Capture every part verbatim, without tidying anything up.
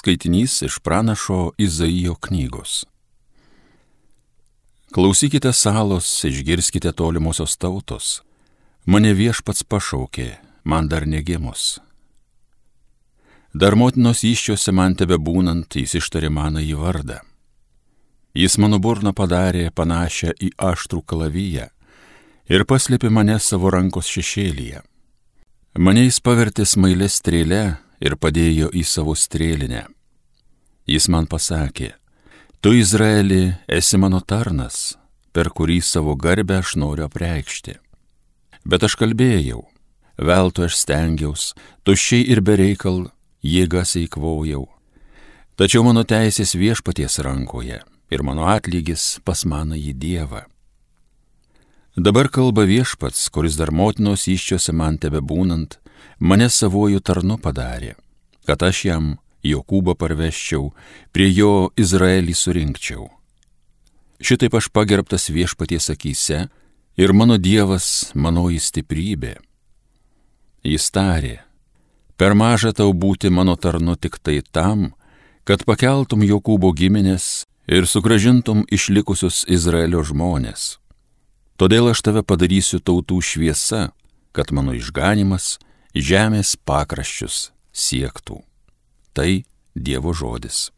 Skaitinys iš pranašo Izaijo knygos. Klausykite salos, išgirskite tolimosios tautos. Mane Viešpats pašaukė, man dar negimus. Dar motinos įsčiose man tebebūnant, jis ištarė manąjį vardą. Jis mano burną padarė panašią į aštrų kalaviją ir paslėpė mane savo rankos šešėlyje. Mane jis pavertė smailę strėlę ir padėjo į savo strėlinę. Jis man pasakė, tu Izraeli esi mano tarnas, per kurį savo garbę aš noriu apreikšti. Bet aš kalbėjau, veltui aš stengiaus, tuščiai ir bereikal jėgas eikvojau. Tačiau mano teisės Viešpaties rankoje ir mano atlygis pas manąjį Dievą. Dabar kalba Viešpats, kuris dar motinos įsčiose man tebebūnant, mane savojų tarnu padarė, kad aš jam Jokūbą parveščiau, prie jo Izraelį surinkčiau. Šitaip aš pagerbtas Viešpaties akyse ir mano Dievas manoji stiprybė. Jis tarė, per maža tau būti mano tarnu tik tai tam, kad pakeltum Jokūbo giminės ir sugrąžintum išlikusius Izraelio žmonės. Todėl aš tave padarysiu tautų šviesa, kad mano išganimas žemės pakraščius siektų. Tai Dievo žodis.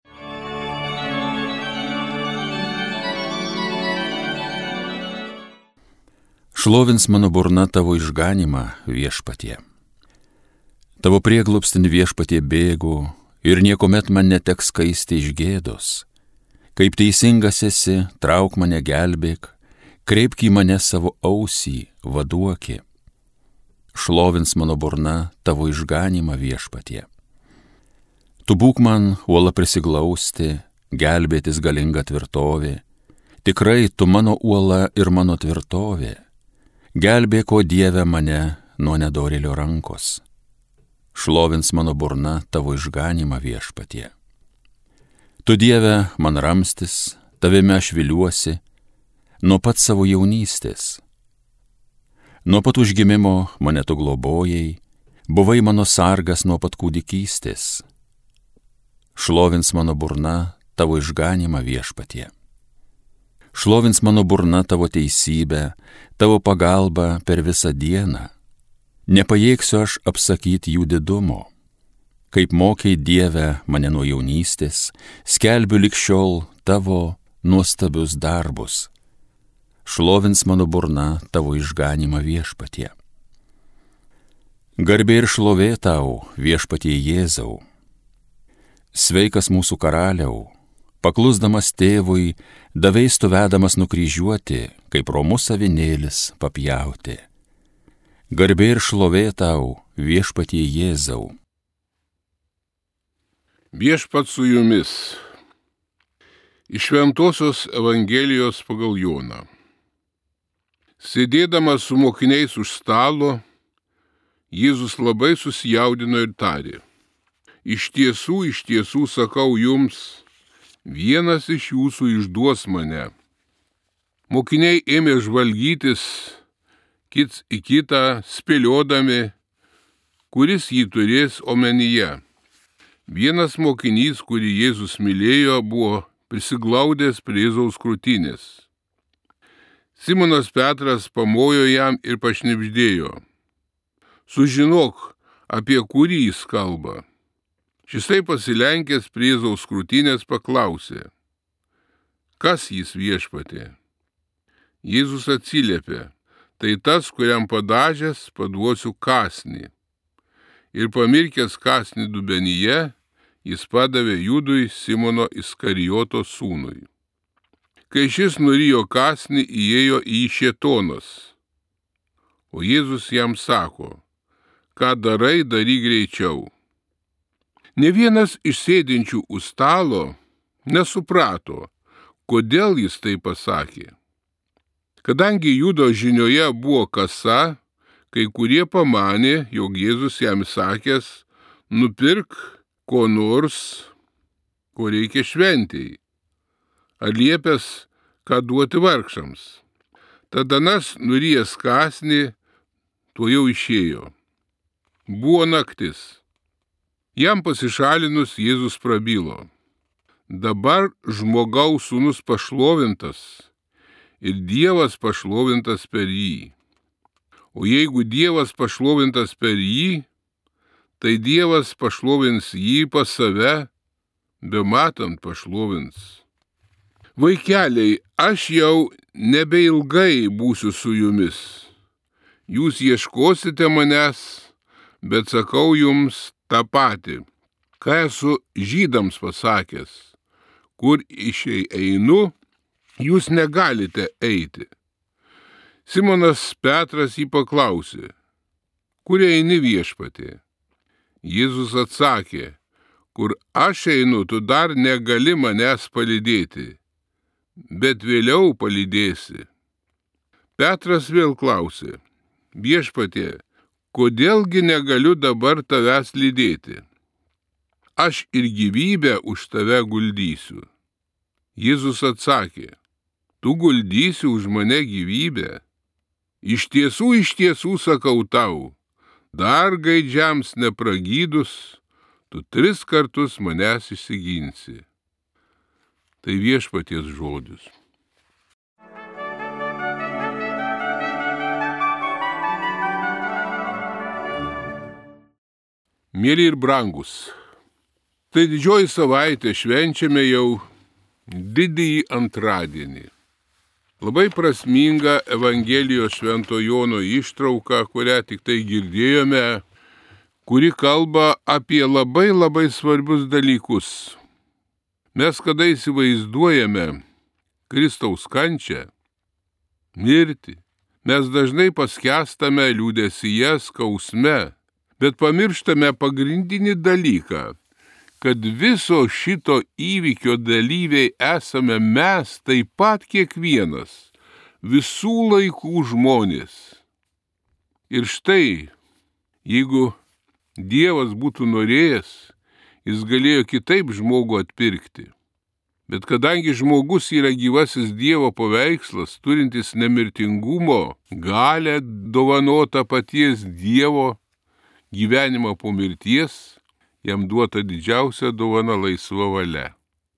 Šlovins mano burna tavo išganimą, Viešpatie. Tavo prieglobstin, Viešpatie, bėgu ir niekuomet man neteks skaisti iš gėdos. Kaip teisingas esi, trauk mane, gelbėk, kreipk į mane savo ausį, vaduoki. Šlovins mano burna tavo išganimą, Viešpatie. Tu būk man uola prisiglausti, gelbėtis galinga tvirtovė. Tikrai tu mano uola ir mano tvirtovė. Gelbėk, o Dieve, mane nuo nedorėlio rankos. Šlovins mano burna tavo išganimą, Viešpatie. Tu, Dieve, man ramstis, tavimi aš viliuosi, nuo pat savo jaunystės. Nuo pat užgimimo mane tu globojai, buvai mano sargas nuo pat kūdikystės. Šlovins mano burna tavo išganimą, Viešpatie. Šlovins mano burna tavo teisybę, tavo pagalbą per visą dieną. Nepajėgsiu aš apsakyti jų didumo. Kaip mokei, Dieve, mane nuo jaunystės, skelbiu lig šiol tavo nuostabius darbus. Šlovins mano burna tavo išganimą, Viešpatie. Garbė ir šlovė tau, Viešpatie Jėzau. Sveikas mūsų karaliau, paklusdamas tėvui, davei stuvedamas nukryžiuoti, kaip romus avinėlis papjauti. Garbė ir šlovė tau, Viešpatie Jėzau. Viešpat su jumis. Iš Šventosios Evangelijos pagal Joną. Sėdėdamas su mokiniais už stalo, Jėzus labai susijaudino ir tarė, iš tiesų, iš tiesų sakau jums, vienas iš jūsų išduos mane. Mokiniai ėmė žvalgytis kits į kitą, spėliodami, kuris jį turės omenyje. Vienas mokinys, kurį Jėzus mylėjo, buvo prisiglaudęs prie Jėzaus krūtinės. Simonas Petras pamojo jam ir pašnibždėjo, sužinok, apie kurį jis kalba. Šisai pasilenkęs prie Jėzaus krūtinės paklausė, kas jis, Viešpatie? Jėzus atsiliepė, tai tas, kuriam padažęs paduosiu kąsnį. Ir pamirkęs kąsnį dubenyje, jis padavė Judui, Simono Iskarijoto sūnui. Kai šis nurijo kąsnį, įėjo į jį šėtonas. O Jėzus jam sako, ką darai, daryk greičiau. Ne vienas iš sėdinčių už stalo nesuprato, kodėl jis tai pasakė. Kadangi Judo žinioje buvo kasa, kai kurie pamanė, jog Jėzus jam sakęs, nupirk ko nors, ko reikia šventei, ar liepęs, ką duoti vargšams. Tada anas nurijęs kąsnį, tuojau išėjo. Buvo naktis. Jam pasišalinus Jėzus prabilo: dabar žmogaus sūnus pašlovintas ir Dievas pašlovintas per jį. O jeigu Dievas pašlovintas per jį, tai Dievas pašlovins jį pas save, bematant pašlovins. Vaikeliai, aš jau nebeilgai būsiu su jumis. Jūs ieškosite manęs, bet sakau jums tą patį, ką esu žydams pasakęs. Kur išei einu, jūs negalite eiti. Simonas Petras jį paklausė: kur eini, Viešpatie? Jėzus atsakė: kur aš einu, tu dar negali manęs palydėti, bet vėliau palydėsi. Petras vėl klausė: Viešpatie, kodėlgi negaliu dabar tavęs lydėti? Aš ir gyvybę už tave guldysiu. Jėzus atsakė: tu guldysi už mane gyvybę? Iš tiesų, iš tiesų sakau tau, dar gaidžiams nepragydus, tu tris kartus manęs išsiginsi. Tai Viešpaties žodis. Mėly ir brangus, tai didžioji savaitė, švenčiame jau didįjį antradienį. Labai prasminga Evangelijos Švento Jono ištrauka, kurią tik tai girdėjome, kuri kalba apie labai labai svarbius dalykus. Mes kada įsivaizduojame Kristaus kančią, mirtį, mes dažnai paskęstame liūdesyje, skausme, bet pamirštame pagrindinį dalyką, kad viso šito įvykio dalyviai esame mes, taip pat kiekvienas, visų laikų žmonės. Ir štai, jeigu Dievas būtų norėjęs, jis galėjo kitaip žmogų atpirkti. Bet kadangi žmogus yra gyvasis Dievo paveikslas, turintis nemirtingumo galią dovanotą paties Dievo gyvenimą po mirties, jam duota didžiausia dovana laisva valia.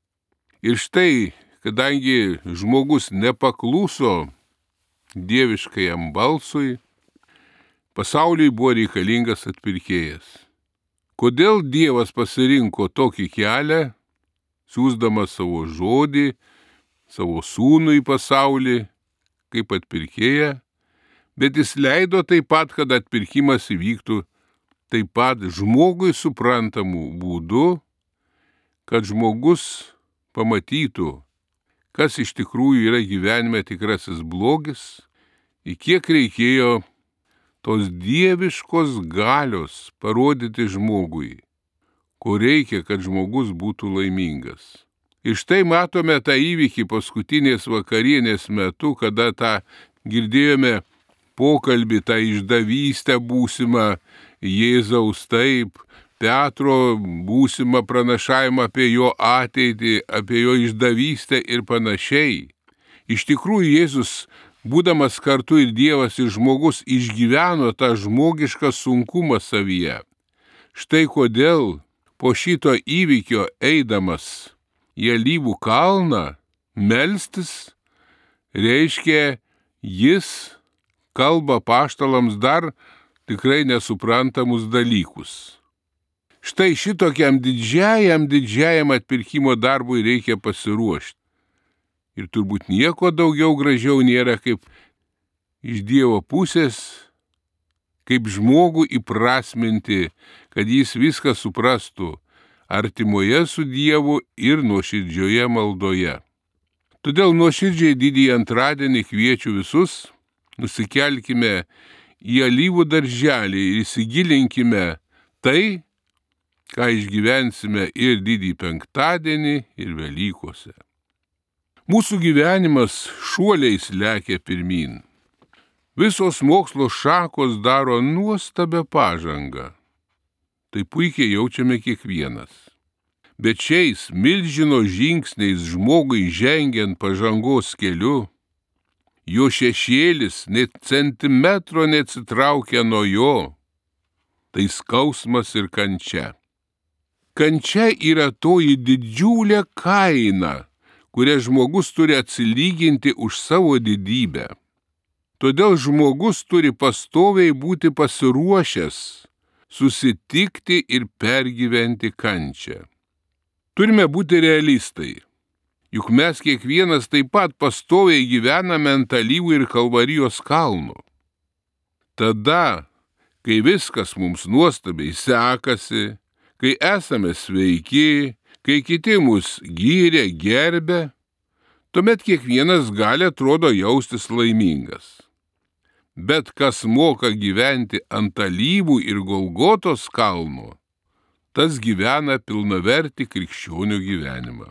Ir štai, kadangi žmogus nepakluso dieviškajam balsui, pasauliui buvo reikalingas atpirkėjas. Kodėl Dievas pasirinko tokį kelią, siųsdamas savo žodį, savo sūnų į pasaulį, kaip atpirkėją, bet jis leido taip pat, kad atpirkimas įvyktų taip pat žmogui suprantamų būdų, kad žmogus pamatytų, kas iš tikrųjų yra gyvenime tikrasis blogis, į kiek reikėjo tos dieviškos galios parodyti žmogui, ko reikia, kad žmogus būtų laimingas. Ir štai matome tą įvykį paskutinės vakarienės metu, kada tą girdėjome pokalbį, tą išdavystę būsimą Jėzaus, taip, Petro būsimą pranašavimą apie jo ateitį, apie jo išdavystę ir panašiai. Iš tikrųjų, Jėzus, būdamas kartu ir Dievas, ir žmogus, išgyveno tą žmogišką sunkumą savyje. Štai kodėl po šito įvykio eidamas į Alyvų kalną melstis, reiškia, jis kalba apaštalams dar tikrai nesuprantamus dalykus. Štai šitokiam didžiajam, didžiajam atpirkimo darbui reikia pasiruošti. Ir turbūt nieko daugiau gražiau nėra, kaip iš Dievo pusės, kaip žmogų įprasminti, kad jis viską suprastų artimoje su Dievu ir nuoširdžioje maldoje. Todėl nuoširdžiai didįjį antradienį kviečiu visus, nusikelkime į alyvų darželį ir įsigilinkime tai, ką išgyvensime ir didįjį penktadienį, ir Velykose. Mūsų gyvenimas šuoliais lekia pirmyn. Visos mokslo šakos daro nuostabią pažangą. Tai puikiai jaučiame kiekvienas. Bet šiais milžino žingsniais žmogui žengiant pažangos keliu, jo šešėlis net centimetro neatsitraukia nuo jo, tai skausmas ir kančia. Kančia yra toji didžiulė kaina, kurią žmogus turi atsilyginti už savo didybę. Todėl žmogus turi pastoviai būti pasiruošęs susitikti ir pergyventi kančią. Turime būti realistai, juk mes kiekvienas taip pat pastoviai gyvename ant alyvų ir Kalvarijos kalno. Tada, kai viskas mums nuostabiai sekasi, kai esame sveiki, kai kiti mus gyrė, gerbė, tuomet kiekvienas gali atrodo jaustis laimingas. Bet kas moka gyventi ant alyvų ir Golgotos kalno, tas gyvena pilnavertį krikščionių gyvenimą.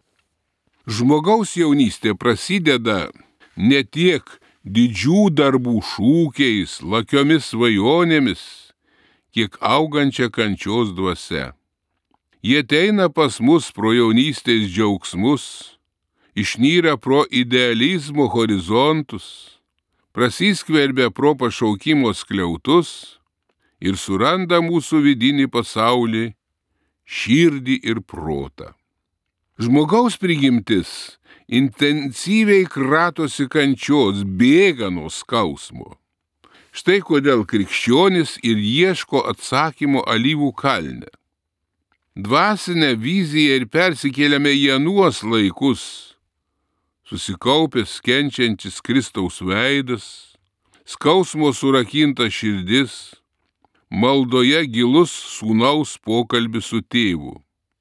Žmogaus jaunystė prasideda ne tiek didžių darbų šūkiais, lakiomis svajonėmis, kiek augančia kančios dvasia. Jie ateina pas mus pro jaunystės džiaugsmus, išnyra pro idealizmo horizontus, prasiskverbia pro pašaukimo skliautus ir suranda mūsų vidinį pasaulį, širdį ir protą. Žmogaus prigimtis intensyviai kratosi kančios, bėga nuo skausmo. Štai kodėl krikščionis ir ieško atsakymo alyvų kalne. Dvasinę viziją ir persikėlėme į anuos laikus, susikaupęs kenčiantis Kristaus veidas, skausmo surakinta širdis, maldoje gilus sūnaus pokalbis su tėvu.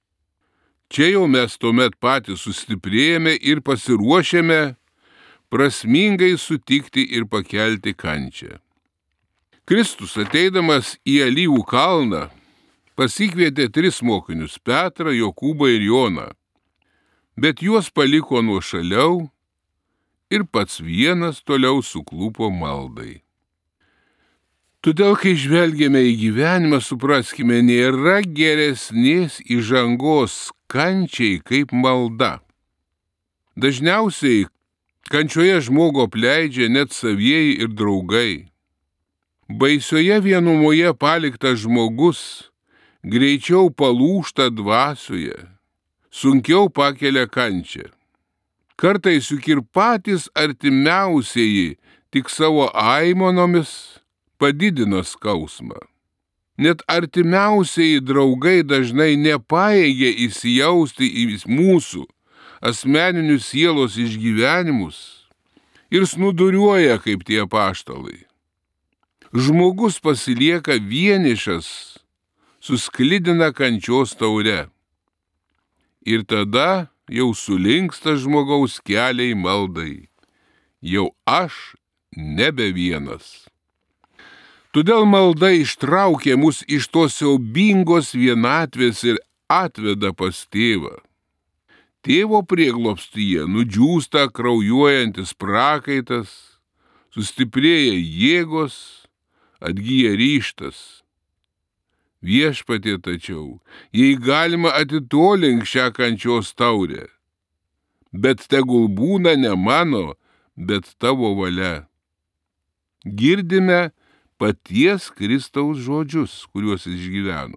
Čia jau mes tuomet patys sustiprėjame ir pasiruošėme prasmingai sutikti ir pakelti kančią. Kristus, ateidamas į alyvų kalną, pasikvietė tris mokinius – Petrą, Jokūbą ir Joną, bet juos paliko nuošaliau ir pats vienas toliau suklupo maldai. Todėl, kai žvelgiame į gyvenimą, supraskime, nėra geresnės įžangos kančiai kaip malda. Dažniausiai kančioje žmogų apleidžia net savieji ir draugai. Baisioje vienumoje paliktas žmogus greičiau palūžta dvasioje, sunkiau pakelia kančią. Kartais juk ir patys artimiausieji tik savo aimonomis padidina skausmą. Net artimiausieji draugai dažnai nepajėgia įsijausti į mūsų asmeninius sielos išgyvenimus ir snūduriuoja kaip tie apaštalai. Žmogus pasilieka vienišas, susklidina kančios taure. Ir tada jau sulinksta žmogaus keliai maldai. Jau aš nebe vienas. Todėl malda ištraukia mus iš tos siaubingos vienatvės ir atveda pas tėvą. Tėvo prieglobstyje nudžiūsta kraujuojantis prakaitas, sustiprėja jėgos, atgyja ryžtas. Viešpatie tačiau, jei galima atitolink šią kančios taurę, bet tegul būna ne mano, bet tavo valia. Girdime paties Kristaus žodžius, kuriuos jis išgyveno.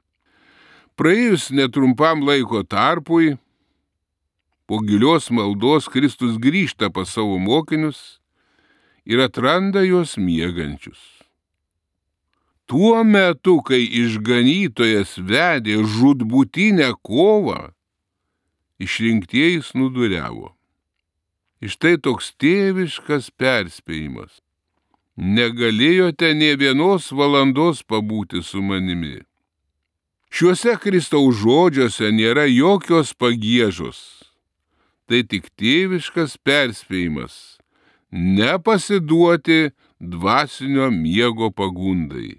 Praėjus netrumpam laiko tarpui, po gilios maldos Kristus grįžta pas savo mokinius ir atranda juos miegančius. Tuo metu, kai išganytojas vedė žūtbūtinę kovą, išrinktieji snūduriavo. Ir štai toks tėviškas perspėjimas. Negalėjote nė vienos valandos pabūti su manimi. Šiuose Kristaus žodžiuose nėra jokios pagiežos. Tai tik tėviškas perspėjimas nepasiduoti dvasinio miego pagundai.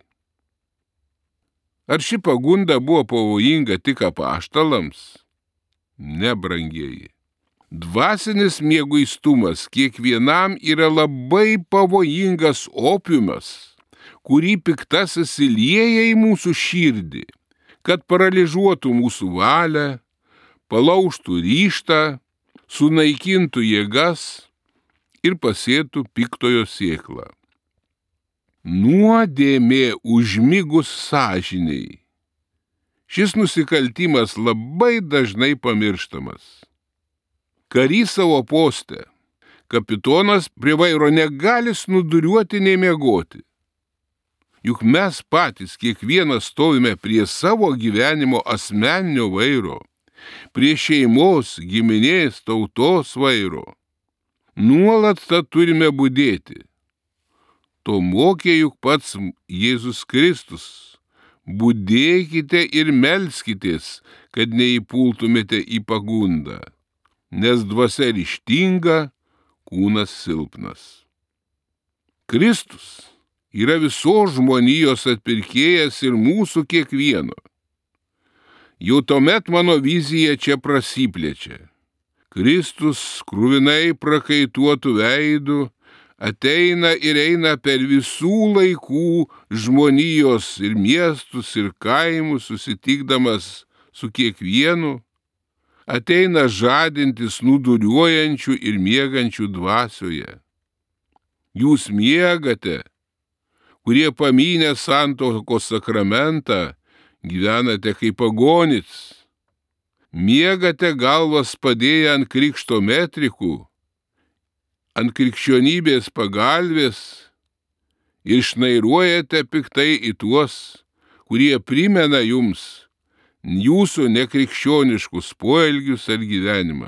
Ar ši pagunda buvo pavojinga tik apaštalams? Ne, brangieji. Dvasinis mieguistumas kiekvienam yra labai pavojingas opiumas, kurį piktasis įlieja į mūsų širdį, kad paralyžuotų mūsų valią, palaužtų ryžtą, sunaikintų jėgas ir pasėtų piktojo sėklą. Nuodėmė užmigus sąžiniai. šis nusikaltimas labai dažnai pamirštamas. Karys savo poste, kapitonas prie vairo negali snuduriuoti nei miegoti. Juk mes patys kiekvienas stovime prie savo gyvenimo asmeninio vairo, prie šeimos, giminės, tautos vairo. Nuolat tą turime budėti. To mokė juk pats Jėzus Kristus. Budėkite ir melskitės, kad neįpultumėte į pagundą, nes dvasia ryžtinga, kūnas silpnas. Kristus yra visos žmonijos atpirkėjas ir mūsų kiekvieno. Jau tuomet mano vizija čia prasiplečia. Kristus kruvinai prakaituotų veidų ateina ir eina per visų laikų žmonijos ir miestus ir kaimus, susitikdamas su kiekvienu, ateina žadintis nuduriuojančių ir miegančių dvasioje. Jūs miegate, kurie pamynę santuokos sakramentą, gyvenate kaip pagonys. Miegate galvas padėję ant krikšto metrikų, ant krikščionybės pagalvės ir šnairuojate piktai į tuos, kurie primena jums jūsų nekrikščioniškus poelgius ar gyvenimą.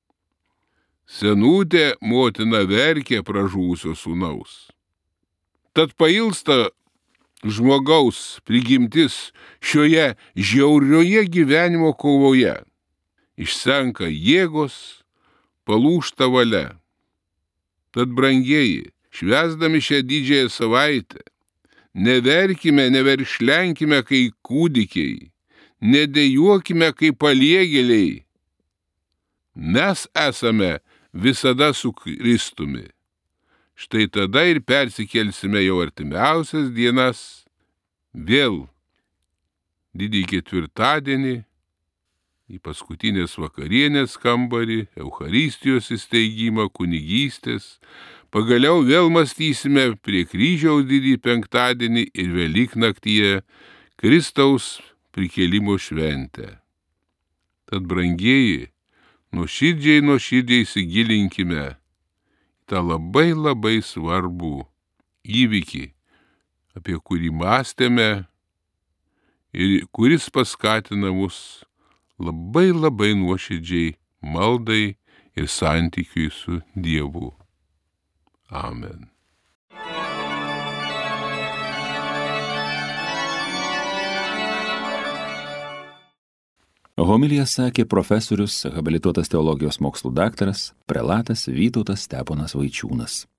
Senutė motina verkė pražuvusio sūnaus. Tad pailsta žmogaus prigimtis šioje žiaurioje gyvenimo kovoje. Išsenka jėgos, palūžta valia. Tad, brangieji, švęsdami šią didžiąją savaitę, neverkime, neverkšlenkime kaip kūdikiai, nedejuokime kaip paliegėliai. Mes esame visada su Kristumi. Štai tada ir persikelsime jau artimiausias dienas, vėl didįjį ketvirtadienį, į paskutinės vakarienės kambarį, Eucharistijos įsteigimą, kunigystės. Pagaliau vėl mąstysime prie kryžiaus didįjį penktadienį ir Velyknaktyje Kristaus prikėlimo šventę. Tad, brangieji, nuoširdžiai, nuoširdžiai įsigilinkime tą labai labai svarbų įvykį, apie kurį mąstėme ir kuris paskatina mus labai labai nuoširdžiai maldai ir santykiui su Dievu. Amen. Homiliją sakė profesorius, habilituotas teologijos mokslų daktaras, prelatas Vytautas Steponas Vaičiūnas.